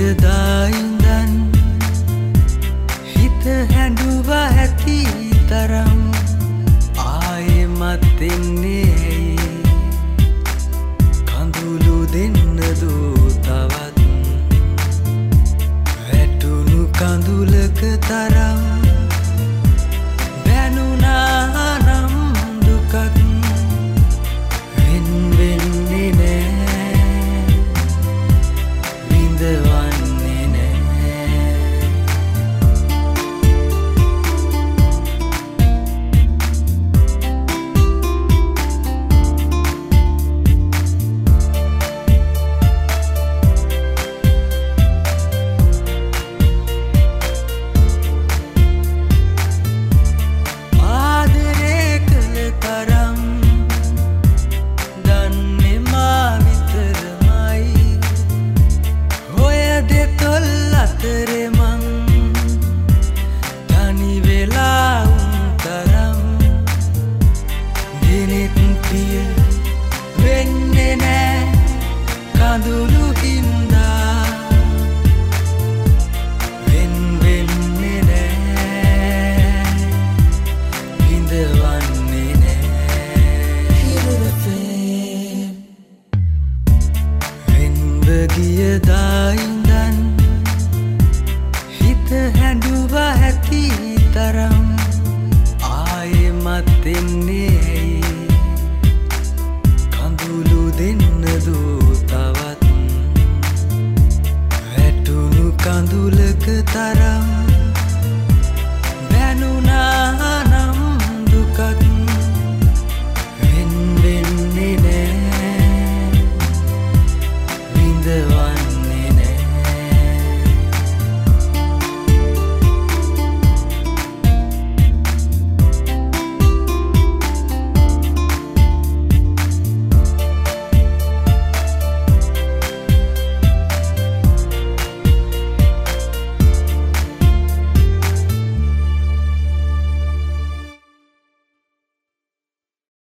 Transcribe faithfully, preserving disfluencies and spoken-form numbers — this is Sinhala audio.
දායින්දන් හිත හැඬුවා ඇති තරම් ආයෙමත් එන්නේ ඇයි කඳුළු දෙන්නද තවත් වැටුණු කඳුලක තරම් බැනුණා නම් දුකක් වෙන් වෙන්නේ නෑ විඳවන්නේ නෑ ආදරේ කළ තරම් දන්නේ මා විතරමයි ඔය දෙතොල් අතරේ මං තනි වෙලා උන් තරම් දිනෙත් පිය වෙන්නේ නෑ කඳුළු හින්දා වෙන් වෙන්නේ නෑ විඳවන්නේ නෑ හිරුරපේ වෙන්ව ගිය දායින්